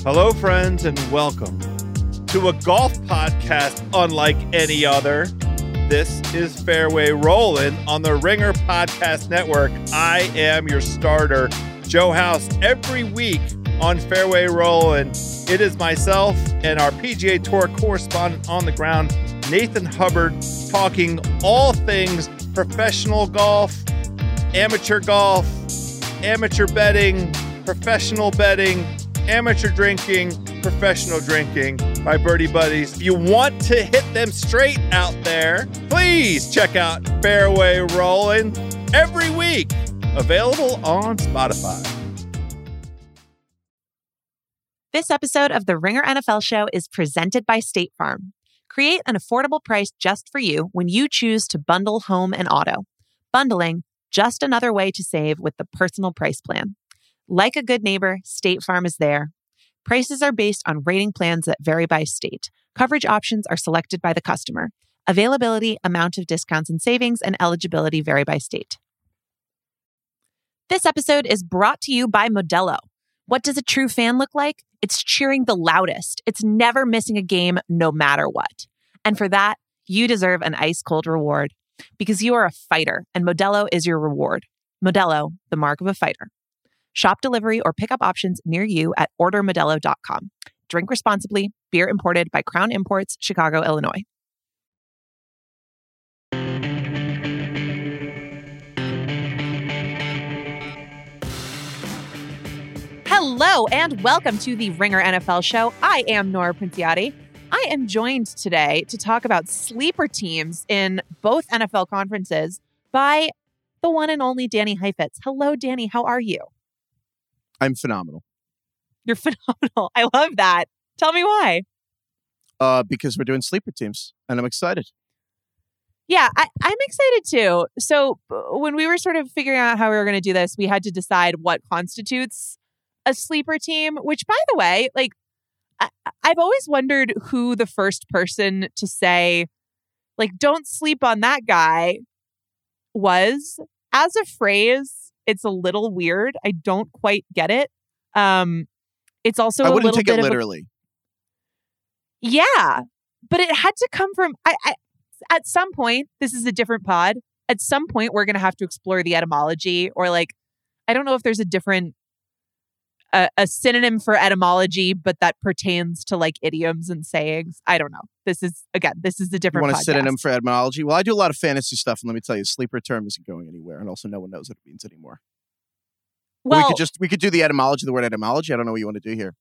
Hello, friends, and welcome to a golf podcast unlike any other. This is Fairway Rollin' on the Ringer Podcast Network. I am your starter, Joe House. Every week on Fairway Rollin', it is myself and our PGA Tour correspondent on the ground, Nathan Hubbard, talking all things professional golf, amateur betting, professional betting, amateur drinking, professional drinking, my birdie buddies. If you want to hit them straight out there, please check out Fairway Rollin' every week. Available on Spotify. This episode of the Ringer NFL Show is presented by State Farm. Create an affordable price just for you when you choose to bundle home and auto. Bundling, just another way to save with the Personal Price Plan. Like a good neighbor, State Farm is there. Prices are based on rating plans that vary by state. Coverage options are selected by the customer. Availability, amount of discounts and savings, and eligibility vary by state. This episode is brought to you by Modelo. What does a true fan look like? It's cheering the loudest. It's never missing a game, no matter what. And for that, you deserve an ice-cold reward. Because you are a fighter, and Modelo is your reward. Modelo, the mark of a fighter. Shop delivery or pickup options near you at ordermodelo.com. Drink responsibly. Beer imported by Crown Imports, Chicago, Illinois. Hello and welcome to the Ringer NFL Show. I am Nora Princiotti. I am joined today to talk about sleeper teams in both NFL conferences by the one and only Danny Heifetz. Hello, Danny. How are you? I'm phenomenal. You're phenomenal. I love that. Tell me why. Because we're doing sleeper teams, and I'm excited. Yeah, I'm excited too. So when we were sort of figuring out how we were going to do this, we had to decide what constitutes a sleeper team, which, by the way, like, I've always wondered who the first person to say, like, don't sleep on that guy was. As a phrase, it's a little weird. I don't quite get it. It's also I a wouldn't little take bit it literally. Yeah, but it had to come from. I at some point, this is a different pod. At some point, we're going to have to explore the etymology, or like, I don't know if there's a different a synonym for etymology, but that pertains to like idioms and sayings. I don't know. This is a different. You want a podcast. synonym for etymology? Well, I do a lot of fantasy stuff, and let me tell you, sleeper term isn't going anywhere, and also no one knows what it means anymore. Well, we could do the etymology, the word etymology. I don't know what you want to do here.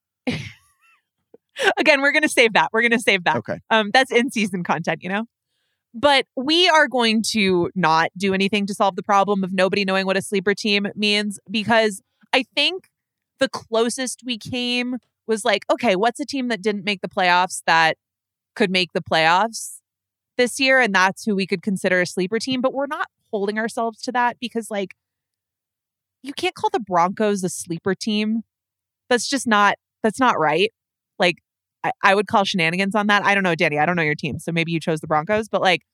Again, we're going to save that. Okay. That's in-season content, you know? But we are going to not do anything to solve the problem of nobody knowing what a sleeper team means, because I think the closest we came was like, okay, what's a team that didn't make the playoffs that could make the playoffs this year? And that's who we could consider a sleeper team. But we're not holding ourselves to that, because like, you can't call the Broncos a sleeper team. That's not right. Like, I would call shenanigans on that. I don't know, Danny, I don't know your team, so maybe you chose the Broncos, but like,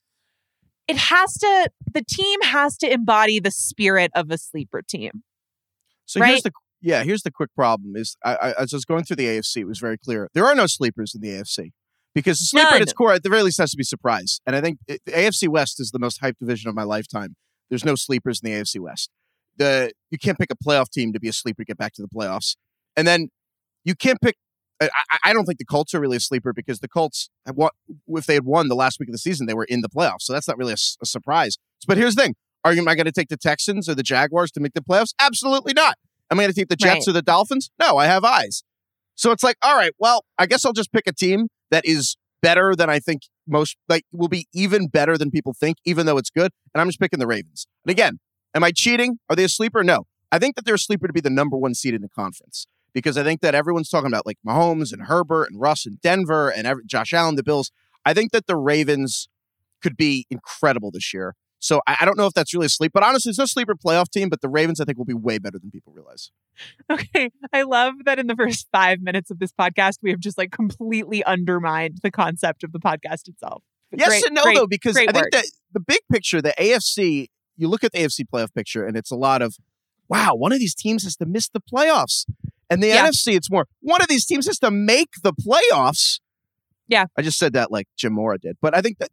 the team has to embody the spirit of a sleeper team. So right? here's the quick problem is, as I was going through the AFC, it was very clear. There are no sleepers in the AFC, because the sleeper at its core, at the very least, has to be surprise. And I think the AFC West is the most hyped division of my lifetime. There's no sleepers in the AFC West. You can't pick a playoff team to be a sleeper to get back to the playoffs. And then you can't pick, I don't think the Colts are really a sleeper, because the Colts, if they had won the last week of the season, they were in the playoffs. So that's not really a surprise. But here's the thing. Am I going to take the Texans or the Jaguars to make the playoffs? Absolutely not. Am I going to take the Jets or the Dolphins? No, I have eyes. So it's like, all right, well, I guess I'll just pick a team that is better than I think most, like, will be even better than people think, even though it's good. And I'm just picking the Ravens. And again, am I cheating? Are they a sleeper? No. I think that they're a sleeper to be the number one seed in the conference, because I think that everyone's talking about like Mahomes and Herbert and Russ and Denver and Josh Allen, the Bills. I think that the Ravens could be incredible this year. So I don't know if that's really a sleep, but honestly, it's no sleeper playoff team, but the Ravens, I think, will be way better than people realize. Okay. I love that in the first 5 minutes of this podcast, we have just like completely undermined the concept of the podcast itself. Yes and no, though, because I think that the big picture, the AFC, you look at the AFC playoff picture and it's a lot of, wow, one of these teams has to miss the playoffs. And the NFC, it's more, one of these teams has to make the playoffs. Yeah. I just said that like Jim Mora did. But I think that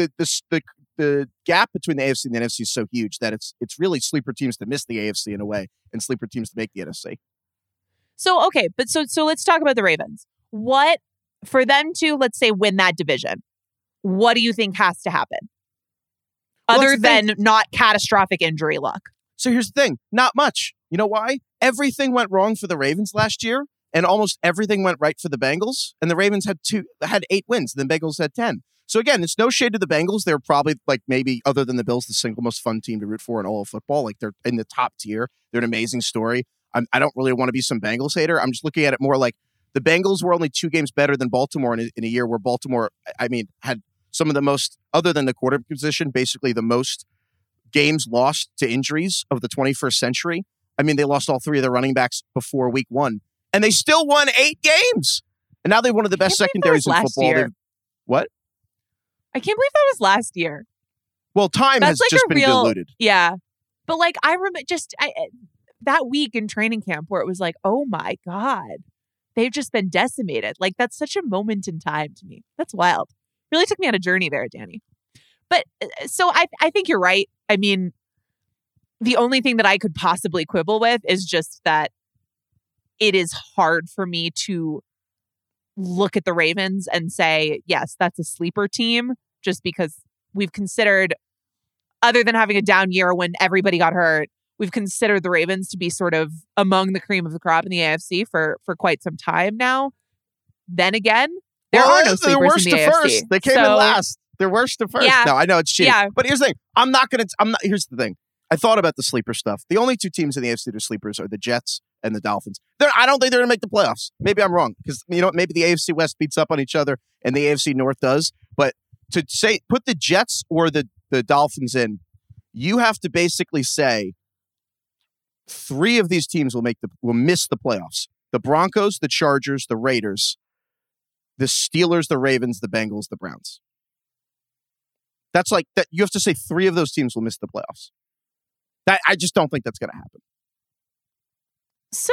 the gap between the AFC and the NFC is so huge that it's really sleeper teams to miss the AFC in a way and sleeper teams to make the NFC. So, okay, but so let's talk about the Ravens. What, for them to, let's say, win that division, what do you think has to happen? Other than not catastrophic injury luck. So here's the thing. Not much. You know why? Everything went wrong for the Ravens last year, and almost everything went right for the Bengals. And the Ravens had 8 wins, and the Bengals had 10. So again, it's no shade to the Bengals. They're probably, like, maybe other than the Bills, the single most fun team to root for in all of football. Like, they're in the top tier. They're an amazing story. I don't really want to be some Bengals hater. I'm just looking at it more like the Bengals were only 2 games better than Baltimore in a year where Baltimore, had some of the most, other than the quarterback position, basically the most games lost to injuries of the 21st century. They lost all 3 of their running backs before week 1, and they still won 8 games. And now they're one of the best secondaries in football. What? I can't believe that was last year. Well, time has just been diluted. Yeah. But like, I remember that week in training camp where it was like, oh my God, they've just been decimated. Like, that's such a moment in time to me. That's wild. Really took me on a journey there, Danny. But so I think you're right. The only thing that I could possibly quibble with is just that it is hard for me to look at the Ravens and say, yes, that's a sleeper team, just because we've considered, other than having a down year when everybody got hurt, we've considered the Ravens to be sort of among the cream of the crop in the AFC for quite some time now. Then again, there are no sleepers in the AFC. First. They came in last. They're worst to first. Yeah. No, I know it's cheating. Yeah. But here's the thing. Here's the thing. I thought about the sleeper stuff. The only 2 teams in the AFC that are sleepers are the Jets and the Dolphins. I don't think they're going to make the playoffs. Maybe I'm wrong, because maybe the AFC West beats up on each other and the AFC North does. But to say put the Jets or the Dolphins in, you have to basically say 3 of these teams will miss the playoffs. The Broncos, the Chargers, the Raiders, the Steelers, the Ravens, the Bengals, the Browns. That's like that. You have to say 3 of those teams will miss the playoffs. I just don't think that's going to happen. So,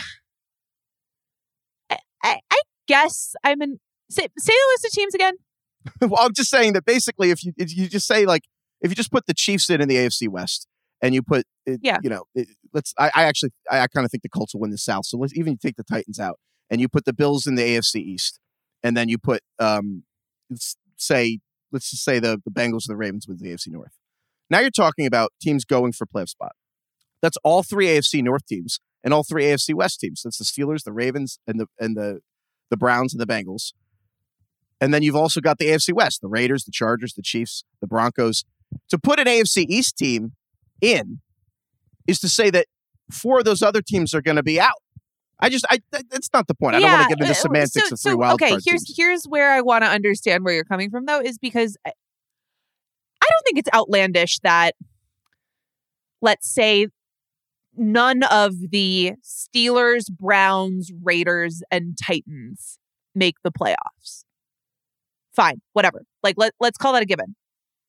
I guess say the list of teams again. Well, I'm just saying that basically, if you just say, like, if you just put the Chiefs in the AFC West and you put, I kind of think the Colts will win the South. So let's even take the Titans out and you put the Bills in the AFC East, and then you put, let's just say the Bengals or the Ravens win the AFC North. Now you're talking about teams going for playoff spot. That's all 3 AFC North teams and all 3 AFC West teams. That's the Steelers, the Ravens, and the Browns and the Bengals. And then you've also got the AFC West, the Raiders, the Chargers, the Chiefs, the Broncos. To put an AFC East team in is to say that 4 of those other teams are going to be out. That's not the point. I don't want to get into the semantics of 3 wildcard teams. Here's where I want to understand where you're coming from, though, is because I don't think it's outlandish that, let's say, none of the Steelers, Browns, Raiders, and Titans make the playoffs. Fine, whatever. Like, let's call that a given.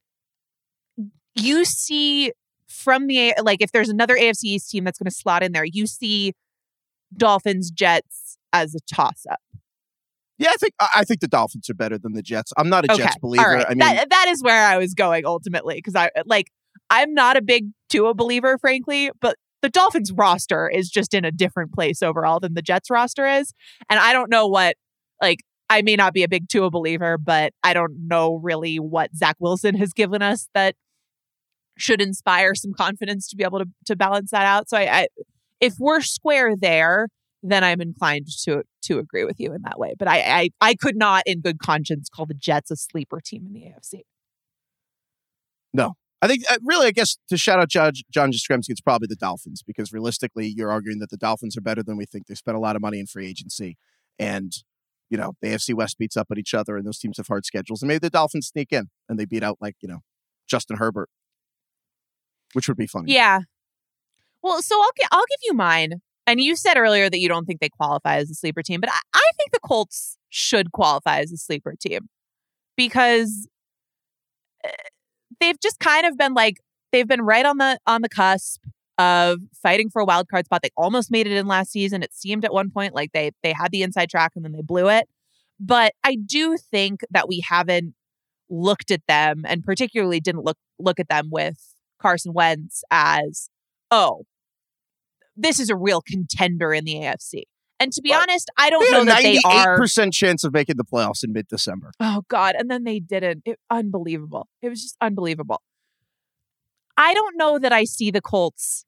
You see from if there's another AFC East team that's going to slot in there, you see Dolphins, Jets as a toss-up. Yeah, I think the Dolphins are better than the Jets. I'm not a Jets believer. Right. That is where I was going ultimately, because I'm not a big Tua believer, frankly, but the Dolphins roster is just in a different place overall than the Jets roster is. And I don't know I may not be a big Tua believer, but I don't know really what Zach Wilson has given us that should inspire some confidence to be able to balance that out. So if we're square there, then I'm inclined to agree with you in that way. But I could not in good conscience call the Jets a sleeper team in the AFC. No. I think, really, I guess, to shout out John Jastrzemski, it's probably the Dolphins, because realistically, you're arguing that the Dolphins are better than we think. They spent a lot of money in free agency, and, the AFC West beats up at each other, and those teams have hard schedules, and maybe the Dolphins sneak in, and they beat out, Justin Herbert, which would be funny. Yeah. Well, so I'll give you mine. And you said earlier that you don't think they qualify as a sleeper team, but I think the Colts should qualify as a sleeper team, because they've just kind of been they've been right on the cusp of fighting for a wild card spot. They almost made it in last season. It seemed at one point like they had the inside track and then they blew it. But I do think that we haven't looked at them, and particularly didn't look at them with Carson Wentz as, oh, this is a real contender in the AFC. And to be honest, I don't know that they are. 98% chance of making the playoffs in mid-December. Oh, God. And then they didn't. Unbelievable. It was just unbelievable. I don't know that I see the Colts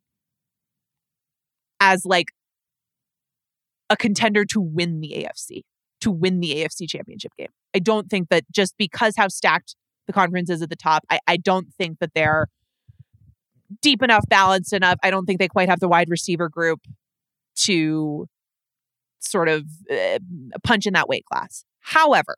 as like a contender to win the AFC championship game. I don't think that just because how stacked the conference is at the top, I don't think that they're deep enough, balanced enough. I don't think they quite have the wide receiver group to sort of punch in that weight class. However,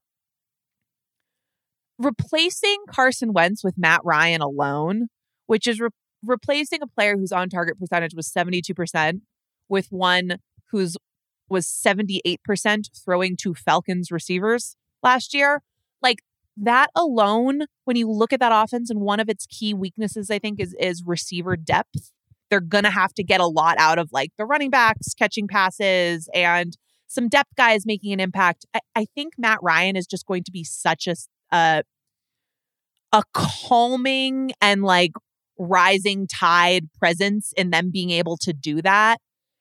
replacing Carson Wentz with Matt Ryan alone, which is replacing a player whose on-target percentage was 72% with one whose was 78% throwing to Falcons receivers last year. Like, that alone, when you look at that offense, and one of its key weaknesses, I think, is receiver depth. They're going to have to get a lot out of like the running backs catching passes and some depth guys making an impact. I think Matt Ryan is just going to be such a calming and like rising tide presence in them being able to do that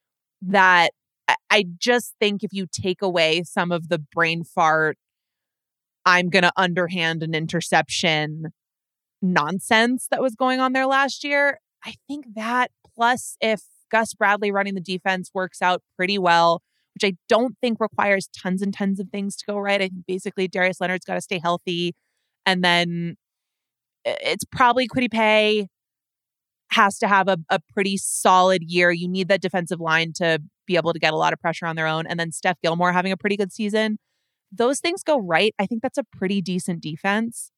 I just think if you take away some of the brain fart, I'm going to underhand an interception nonsense that was going on there last year, I think that plus if Gus Bradley running the defense works out pretty well, which I don't think requires tons and tons of things to go right. I think basically Darius Leonard's got to stay healthy. And then it's probably Kwity Paye has to have a pretty solid year. You need that defensive line to be able to get a lot of pressure on their own. And then Steph Gilmore having a pretty good season. Those things go right. I think that's a pretty decent defense.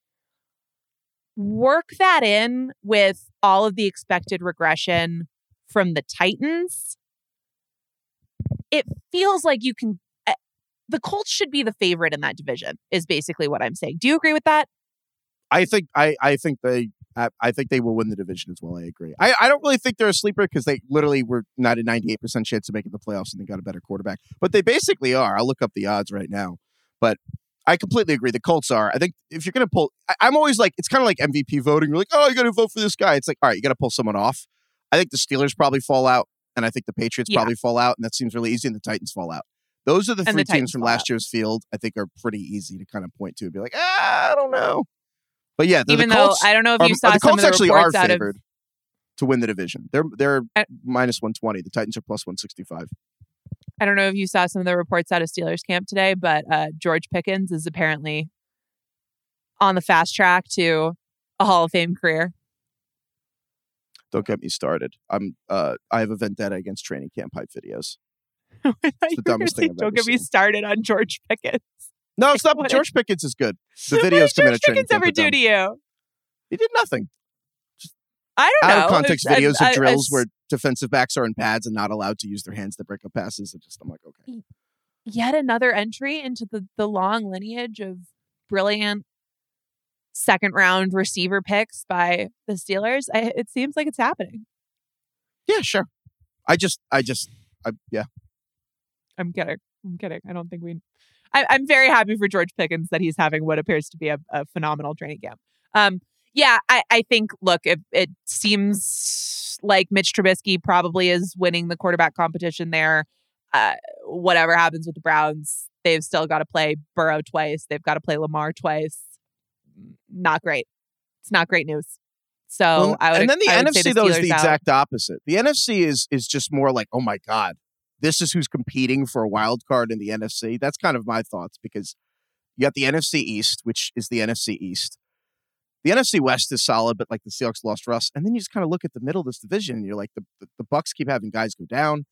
Work that in with all of the expected regression from the Titans. It feels like you can... the Colts should be the favorite in that division, is basically what I'm saying. Do you agree with that? I think they will win the division as well. I agree. I don't really think they're a sleeper because they literally were not a 98% chance of making the playoffs and they got a better quarterback. But they basically are. I'll look up the odds right now. But I completely agree. The Colts are. I think if you're going to pull... I'm always like... It's kind of like MVP voting. You're like, oh, you got to vote for this guy. It's like, all right, you got to pull someone off. I think the Steelers probably fall out. And I think the Patriots probably fall out. And that seems really easy. And the Titans fall out. Those are the three teams from last year's field I think are pretty easy to kind of point to and be like, I don't know. But yeah, even the Colts, though I don't know if you saw the some Colts of the actually reports are out favored to win the division. They're minus 120. The Titans are plus 165. I don't know if you saw some of the reports out of Steelers camp today, but George Pickens is apparently on the fast track to a Hall of Fame career. Don't get me started. I have a vendetta against training camp hype videos. It's the dumbest thing I've ever seen. Don't get me started on George Pickens. No, it's not. George Pickens is good. The videos come in a training camp. What did George Pickens ever do to you? He did nothing. Just I don't know. Out of context videos of drills where defensive backs are in pads and not allowed to use their hands to break up passes. I'm like, okay. Yet another entry into the long lineage of brilliant second round receiver picks by the Steelers. It seems like it's happening. Yeah, sure. Yeah. I'm kidding. I don't think I'm very happy for George Pickens that he's having what appears to be a phenomenal training camp. Yeah, I think, look, it seems like Mitch Trubisky probably is winning the quarterback competition there. Whatever happens with the Browns, they've still got to play Burrow twice. They've got to play Lamar twice. Not great. It's not great news. So and then the NFC, though, is the exact opposite. The NFC is just more like, oh my God, this is who's competing for a wild card in the NFC. That's kind of my thoughts because you got the NFC East, which is the NFC East. The NFC West is solid, but like the Seahawks lost Russ. And then you just kind of look at the middle of this division and you're like, the Bucks keep having guys go down.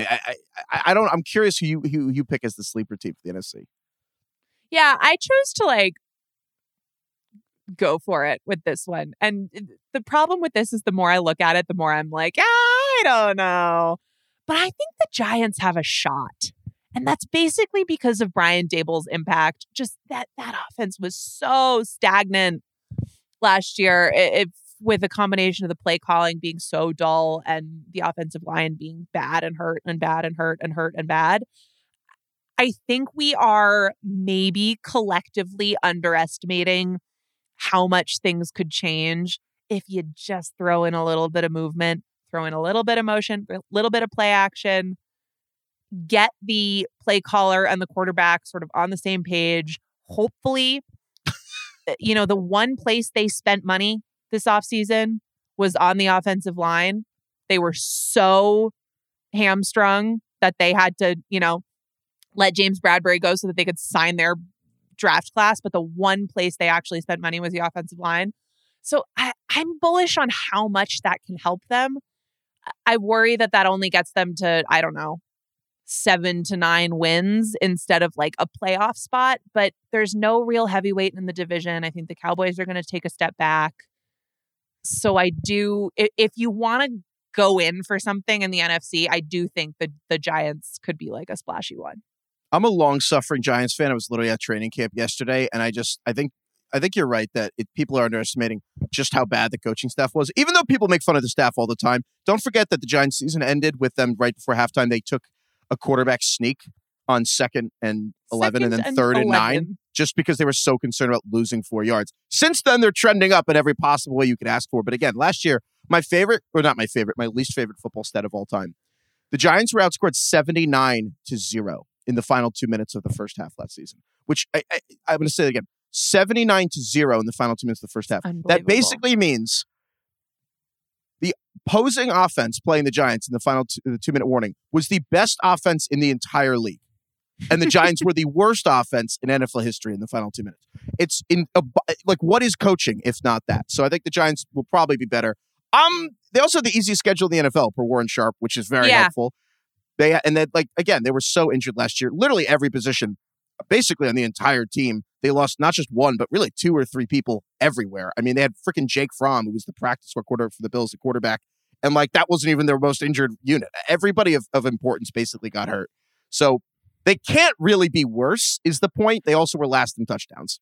I'm curious who you pick as the sleeper team for the NFC. Yeah, I chose to go for it with this one. And the problem with this is the more I look at it, the more I'm like, I don't know. But I think the Giants have a shot. And that's basically because of Brian Daboll's impact. Just that offense was so stagnant last year. It with a combination of the play calling being so dull and the offensive line being bad and hurt and bad and hurt and hurt and bad, I think we are maybe collectively underestimating how much things could change if you just throw in a little bit of movement, throw in a little bit of motion, a little bit of play action, get the play caller and the quarterback sort of on the same page. Hopefully, the one place they spent money this offseason was on the offensive line. They were so hamstrung that they had to, let James Bradbury go so that they could sign their draft class. But the one place they actually spent money was the offensive line. So I'm bullish on how much that can help them. I worry that only gets them to, 7 to 9 wins instead of like a playoff spot. But there's no real heavyweight in the division. I think the Cowboys are going to take a step back. So I do, if you want to go in for something in the NFC, I do think that the Giants could be like a splashy one. I'm a long-suffering Giants fan. I was literally at training camp yesterday, and I think you're right that people are underestimating just how bad the coaching staff was. Even though people make fun of the staff all the time, don't forget that the Giants season ended with them right before halftime. They took a quarterback sneak on 2nd and 11 and then 3rd and 9, just because they were so concerned about losing 4 yards. Since then, they're trending up in every possible way you could ask for. But again, last year, my least favorite football stat of all time. The Giants were outscored 79-0 in the final 2 minutes of the first half last season, which I'm going to say it again, 79-0 in the final 2 minutes of the first half. That basically means the opposing offense playing the Giants in the final 2-minute warning was the best offense in the entire league. And the Giants were the worst offense in NFL history in the final 2 minutes. It's what is coaching if not that? So I think the Giants will probably be better. They also have the easiest schedule in the NFL per Warren Sharp, which is very helpful. They were so injured last year. Literally every position, basically on the entire team, they lost not just one, but really 2 or 3 people everywhere. I mean, they had freaking Jake Fromm, who was the practice squad quarterback for the Bills, at quarterback, and that wasn't even their most injured unit. Everybody of importance basically got hurt. So they can't really be worse, is the point. They also were last in touchdowns.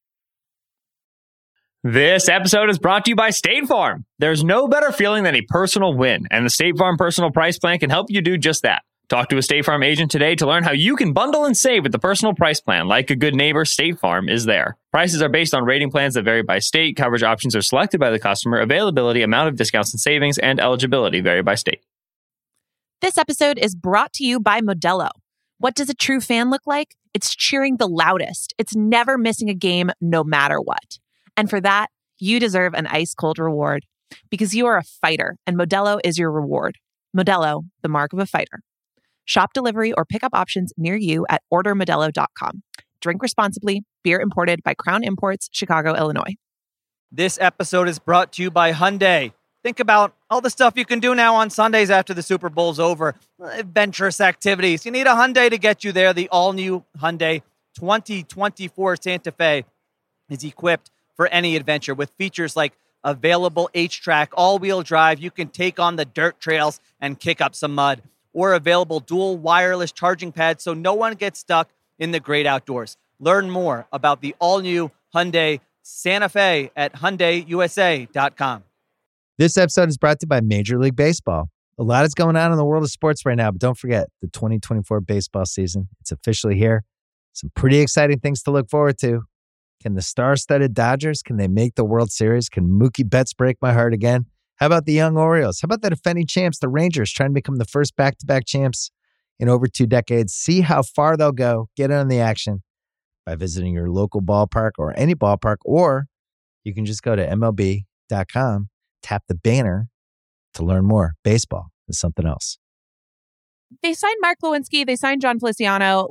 This episode is brought to you by State Farm. There's no better feeling than a personal win, and the State Farm Personal Price Plan can help you do just that. Talk to a State Farm agent today to learn how you can bundle and save with the personal price plan. Like a good neighbor, State Farm is there. Prices are based on rating plans that vary by state. Coverage options are selected by the customer. Availability, amount of discounts and savings, and eligibility vary by state. This episode is brought to you by Modelo. What does a true fan look like? It's cheering the loudest. It's never missing a game, no matter what. And for that, you deserve an ice-cold reward. Because you are a fighter, and Modelo is your reward. Modelo, the mark of a fighter. Shop delivery or pickup options near you at ordermodelo.com. Drink responsibly. Beer imported by Crown Imports, Chicago, Illinois. This episode is brought to you by Hyundai. Think about all the stuff you can do now on Sundays after the Super Bowl's over. Adventurous activities. You need a Hyundai to get you there. The all-new Hyundai 2024 Santa Fe is equipped for any adventure with features like available H-Track, all-wheel drive. You can take on the dirt trails and kick up some mud. Or available dual wireless charging pads so no one gets stuck in the great outdoors. Learn more about the all-new Hyundai Santa Fe at HyundaiUSA.com. This episode is brought to you by Major League Baseball. A lot is going on in the world of sports right now, but don't forget the 2024 baseball season. It's officially here. Some pretty exciting things to look forward to. Can the star-studded Dodgers, can they make the World Series? Can Mookie Betts break my heart again? How about the young Orioles? How about the defending champs, the Rangers, trying to become the first back-to-back champs in over 2 decades? See how far they'll go. Get in on the action by visiting your local ballpark or any ballpark, or you can just go to MLB.com, tap the banner to learn more. Baseball is something else. They signed Mark Lewinsky. They signed John Feliciano.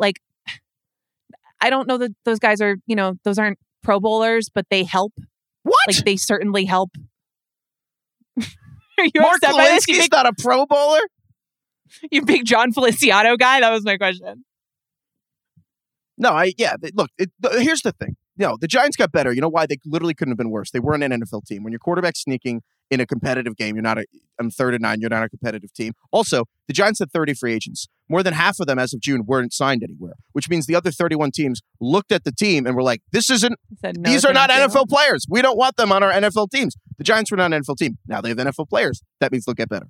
I don't know that those guys are, those aren't Pro Bowlers, but they help. What? They certainly help. Mark Lewinsky's not a Pro Bowler? You big John Feliciano guy? That was my question. No, here's the thing. The Giants got better. You know why? They literally couldn't have been worse. They weren't an NFL team. When your quarterback's sneaking in a competitive game, you're not on 3rd and 9, you're not a competitive team. Also, the Giants had 30 free agents. More than half of them as of June weren't signed anywhere, which means the other 31 teams looked at the team and were like, these are not NFL players. We don't want them on our NFL teams. The Giants were not an NFL team. Now they have NFL players. That means they'll get better.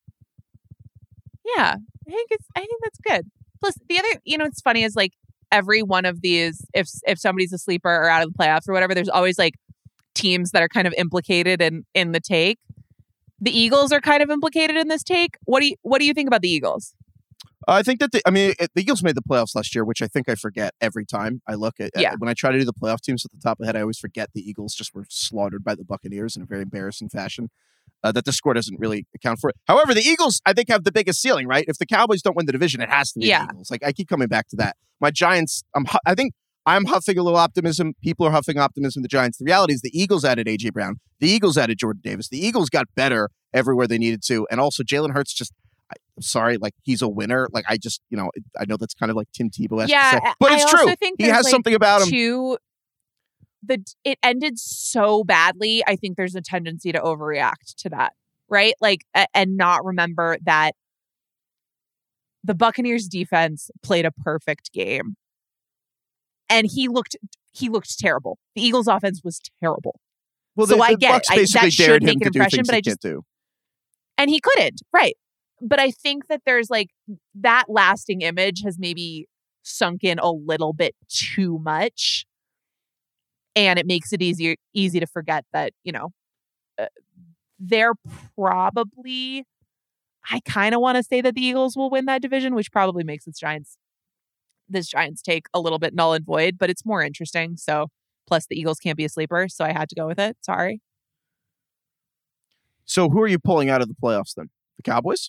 Yeah, I think that's good. Plus, the other, it's funny is like every one of these, if somebody's a sleeper or out of the playoffs or whatever, there's always like teams that are kind of implicated in the take. The Eagles are kind of implicated in this take. What do you think about the Eagles? I think that the Eagles made the playoffs last year, which I think I forget every time I look at. When I try to do the playoff teams at the top of the head, I always forget the Eagles just were slaughtered by the Buccaneers in a very embarrassing fashion. That the score doesn't really account for it. However, the Eagles, I think, have the biggest ceiling, right? If the Cowboys don't win the division, it has to be the Eagles. Like, I keep coming back to that. My Giants, I think I'm huffing a little optimism. People are huffing optimism. The Giants. The reality is the Eagles added A.J. Brown. The Eagles added Jordan Davis. The Eagles got better everywhere they needed to. And also, Jalen Hurts just, I'm sorry, like, he's a winner. Like, I just, I know that's kind of like Tim Tebow-esque to say. But it's true. He has something about him. It ended so badly. I think there's a tendency to overreact to that. Right? Like, and not remember that the Buccaneers defense played a perfect game. And he looked terrible. The Eagles offense was terrible. Well, so I get Bucks basically that should dared make him an to impression, do things but he can't do. And he couldn't, right. But I think that there's like that lasting image has maybe sunk in a little bit too much. And it makes it easy to forget that, they're probably, I kind of want to say that the Eagles will win that division, which probably makes this Giants take a little bit null and void, but it's more interesting. So plus the Eagles can't be a sleeper. So I had to go with it. Sorry. So who are you pulling out of the playoffs then? The Cowboys?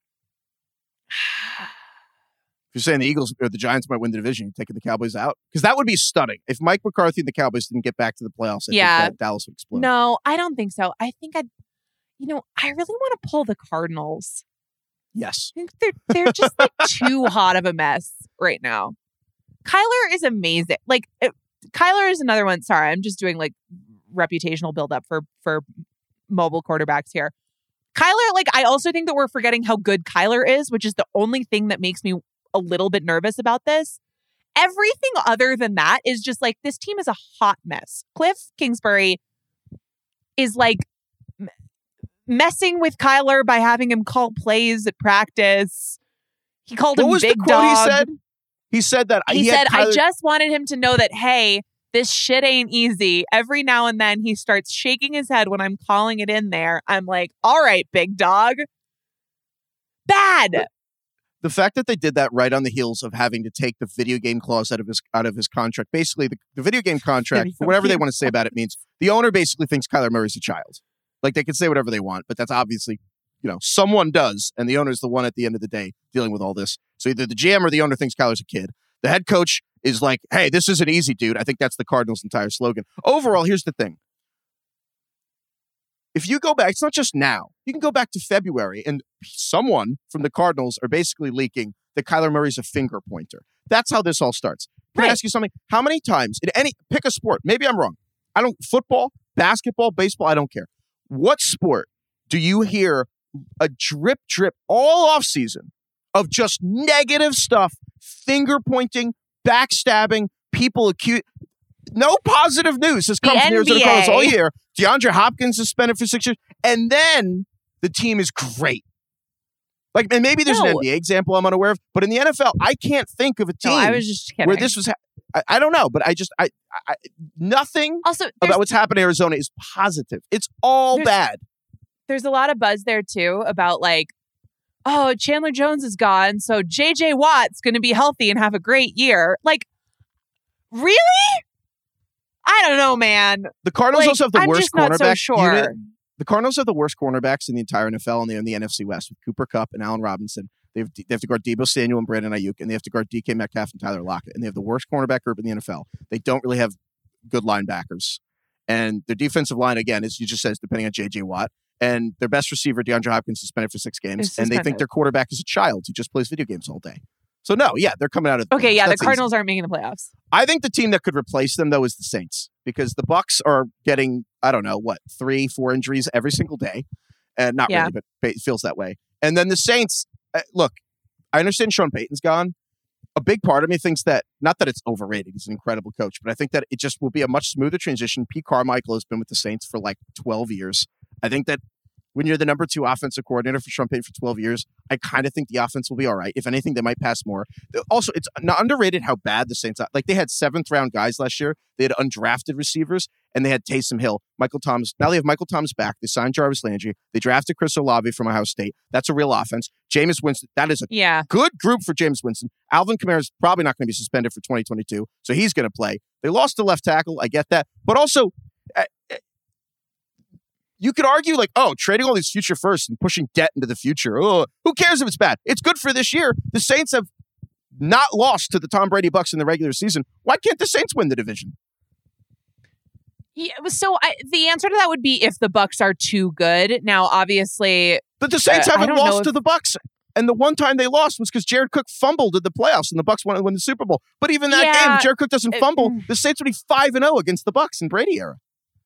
If you're saying the Eagles or the Giants might win the division, you're taking the Cowboys out? Because that would be stunning. If Mike McCarthy and the Cowboys didn't get back to the playoffs, I think that Dallas would explode. No, I don't think so. I think I really want to pull the Cardinals. Yes. I think they're just like too hot of a mess right now. Kyler is amazing. Like, Kyler is another one. Sorry, I'm just doing like reputational buildup for mobile quarterbacks here. Kyler, like, I also think that we're forgetting how good Kyler is, which is the only thing that makes me a little bit nervous about this. Everything other than that is just like, this team is a hot mess. Cliff Kingsbury is like messing with Kyler by having him call plays at practice. He called him big dog. He said that I just wanted him to know that, hey, this shit ain't easy. Every now and then he starts shaking his head when I'm calling it in there. I'm like, all right, big dog. Bad. The fact that they did that right on the heels of having to take the video game clause out of his contract. Basically, the video game contract, for whatever they want to say about it, means the owner basically thinks Kyler Murray's a child. Like, they can say whatever they want, but that's obviously, someone does, and the owner's the one at the end of the day dealing with all this. So either the GM or the owner thinks Kyler's a kid. The head coach is like, hey, this isn't easy, dude. I think that's the Cardinals' entire slogan. Overall, here's the thing. If you go back, it's not just now. You can go back to February, and someone from the Cardinals are basically leaking that Kyler Murray's a finger pointer. That's how this all starts. Can I ask you something? How many times, pick a sport. Maybe I'm wrong. Football, basketball, baseball, I don't care. What sport do you hear a drip all offseason of just negative stuff, finger pointing, backstabbing, people accused? No positive news has come from the Arizona Cardinals all year. DeAndre Hopkins suspended for 6 years, and then the team is great. Like, and maybe there's an NBA example I'm unaware of, but in the NFL, I can't think of a team I was just kidding. where this was. I don't know, but nothing about what's happened in Arizona is positive. It's all bad. There's a lot of buzz there too about like, oh, Chandler Jones is gone, so JJ Watt's going to be healthy and have a great year. Like, really? I don't know, man. The Cardinals also have the worst cornerback unit. The Cardinals have the worst cornerbacks in the entire NFL, and they're in the NFC West with Cooper Kupp and Allen Robinson. They have to guard Deebo Samuel and Brandon Ayuk, and they have to guard DK Metcalf and Tyler Lockett. And they have the worst cornerback group in the NFL. They don't really have good linebackers. And their defensive line, again, as you just said, is depending on J.J. Watt. And their best receiver, DeAndre Hopkins, suspended for 6 games. And they think their quarterback is a child who just plays video games all day. So, no, they're coming out of the Okay, playoffs. the Cardinals aren't making the playoffs. I think the team that could replace them, though, is the Saints. Because the Bucs are getting, 3-4 injuries every single day. Not really, but it feels that way. And then the Saints, look, I understand Sean Payton's gone. a big part of me thinks that, not that it's overrated, he's an incredible coach, but I think that it just will be a much smoother transition. Pete Carmichael has been with the Saints for like 12 years. I think that when you're the number 2 offensive coordinator for Sean Payton for 12 years, I kind of think the offense will be all right. If anything, they might pass more. Also, it's not underrated how bad the Saints are. Like, they had 7th-round guys last year. They had undrafted receivers, and they had Taysom Hill, Michael Thomas. Now they have Michael Thomas back. They signed Jarvis Landry. They drafted Chris Olave from Ohio State. That's a real offense. Jameis Winston, that is a good group for Jameis Winston. Alvin Kamara is probably not going to be suspended for 2022, so he's going to play. They lost the left tackle. I get that. But also, you could argue like, oh, trading all these future firsts and pushing debt into the future. Oh, who cares if it's bad? It's good for this year. The Saints have not lost to the Tom Brady Bucs in the regular season. Why can't the Saints win the division? Yeah, so the answer to that would be if the Bucs are too good. Now, obviously, but the Saints haven't lost to the Bucs, and the one time they lost was because Jared Cook fumbled in the playoffs, and the Bucs won the Super Bowl. But even that game, if Jared Cook doesn't fumble, the Saints would be 5-0 against the Bucs in Brady era.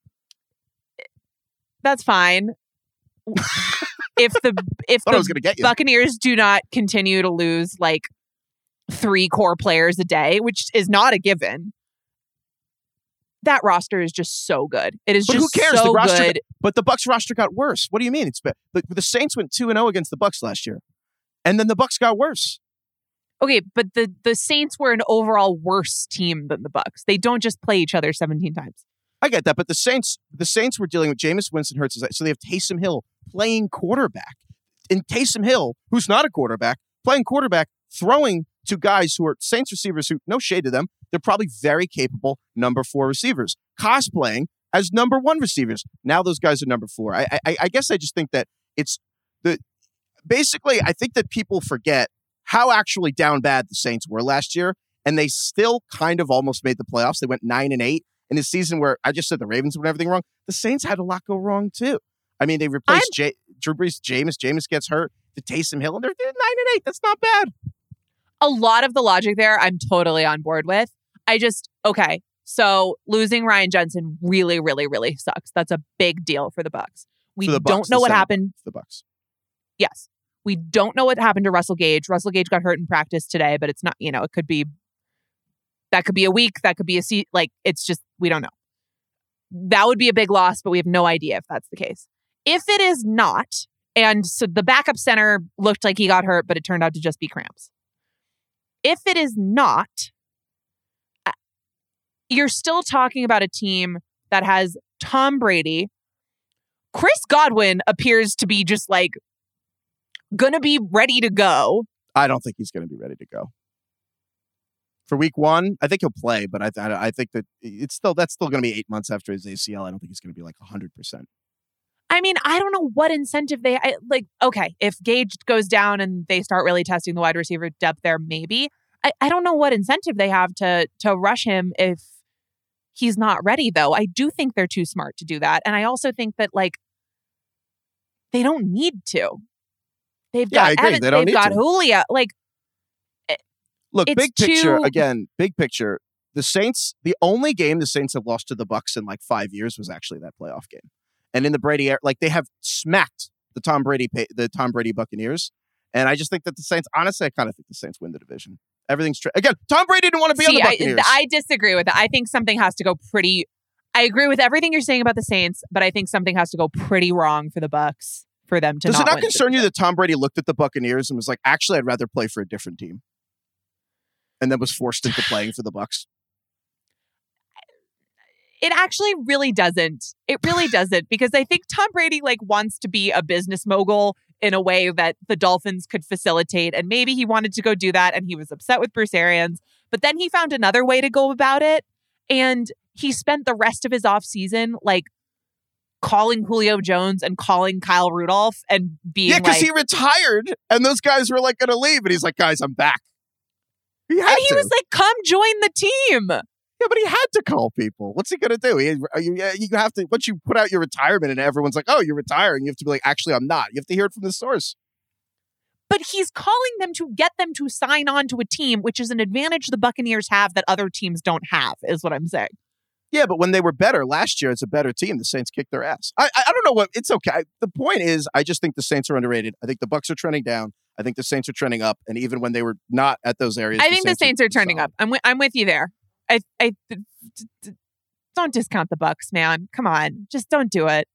That's fine. if the Buccaneers do not continue to lose like 3 core players a day, which is not a given, that roster is just so good. It is just so good. But the Bucs roster got worse. What do you mean? It's bad. The Saints went 2-0 against the Bucs last year, and then the Bucs got worse. Okay, but the Saints were an overall worse team than the Bucs. They don't just play each other 17 times. I get that, but the Saints were dealing with Jameis Winston, Hurts, so they have Taysom Hill playing quarterback. And Taysom Hill, who's not a quarterback, playing quarterback, throwing to guys who are Saints receivers who, no shade to them, they're probably very capable number 4 receivers, cosplaying as number 1 receivers. Now those guys are number 4. I guess I just think that it's basically, I think that people forget how actually down bad the Saints were last year, and they still kind of almost made the playoffs. They went 9-8. In a season where I just said the Ravens went everything wrong, the Saints had a lot go wrong too. I mean, they replaced Drew Brees, Jameis gets hurt, to Taysom Hill, and they're 9-8. That's not bad. A lot of the logic there, I'm totally on board with. So losing Ryan Jensen really, really, really sucks. That's a big deal for the Bucs. We don't know what happened. For the Bucs. Yes. We don't know what happened to Russell Gage. Russell Gage got hurt in practice today, but it's not, it could be that could be a week. That could be a season. Like, it's just, we don't know. That would be a big loss, but we have no idea if that's the case. If it is not, and so the backup center looked like he got hurt, but it turned out to just be cramps. If it is not, you're still talking about a team that has Tom Brady. Chris Godwin appears to be just like going to be ready to go. I don't think he's going to be ready to go. For week 1, I think he'll play, but I think that that's still going to be 8 months after his ACL. I don't think he's going to be like 100%. I mean, I don't know what incentive okay, if Gage goes down and they start really testing the wide receiver depth there, maybe. I don't know what incentive they have to rush him if he's not ready, though. I do think they're too smart to do that. And I also think that, they don't need to. They've got Evans, they've got Julio. Look, big picture, the Saints, the only game the Saints have lost to the Bucs in 5 years was actually that playoff game. And in the Brady era, they have smacked the Tom Brady Buccaneers. And I just think that the Saints, honestly, I kind of think the Saints win the division. Everything's again, Tom Brady didn't want to be on the Buccaneers. I disagree with that. I think something has to go I agree with everything you're saying about the Saints, but I think something has to go pretty wrong for the Bucs for them to Does not it not win concern you that Tom Brady looked at the Buccaneers and was like, actually, I'd rather play for a different team? And then was forced into playing for the Bucs? It actually really doesn't. It really doesn't, because I think Tom Brady wants to be a business mogul in a way that the Dolphins could facilitate. And maybe he wanted to go do that and he was upset with Bruce Arians, but then he found another way to go about it. And he spent the rest of his offseason calling Julio Jones and calling Kyle Rudolph and being because he retired and those guys were going to leave. And he's like, guys, I'm back. He was like, come join the team. Yeah, but he had to call people. What's he going to do? You have to, once you put out your retirement and everyone's like, oh, you're retiring, you have to be like, actually, I'm not. You have to hear it from the source. But he's calling them to get them to sign on to a team, which is an advantage the Buccaneers have that other teams don't have, is what I'm saying. Yeah, but when they were better last year, it's a better team. The Saints kicked their ass. I don't know what, it's okay. The point is, I just think the Saints are underrated. I think the Bucs are trending down. I think the Saints are trending up, and even when they were not at those areas, I think the Saints are trending up. I'm with you there. Don't discount the Bucs, man. Come on, just don't do it.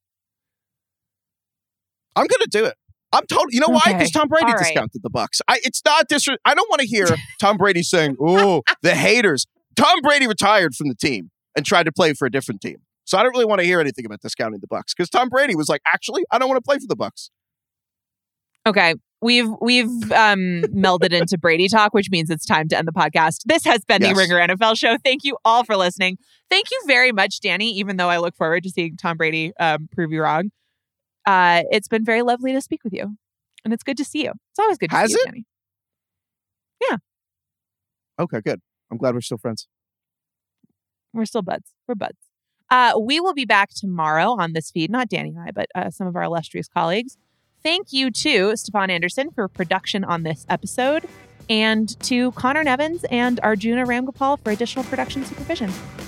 I'm going to do it. I'm totally. You know why? Because Tom Brady All discounted the Bucs. It's not I don't want to hear Tom Brady saying, "Oh, the haters." Tom Brady retired from the team and tried to play for a different team. So I don't really want to hear anything about discounting the Bucs because Tom Brady was like, "Actually, I don't want to play for the Bucs." Okay, we've melded into Brady talk, which means it's time to end the podcast. This has been the Ringer NFL Show. Thank you all for listening. Thank you very much, Danny. Even though I look forward to seeing Tom Brady prove you wrong. It's been very lovely to speak with you. And it's good to see you. It's always good to see you, Danny. Yeah. Okay, good. I'm glad we're still friends. We're still buds. We're buds. We will be back tomorrow on this feed. Not Danny and I, but some of our illustrious colleagues. Thank you to Stefan Anderson for production on this episode. And to Connor Nevins and Arjuna Ramgopal for additional production supervision.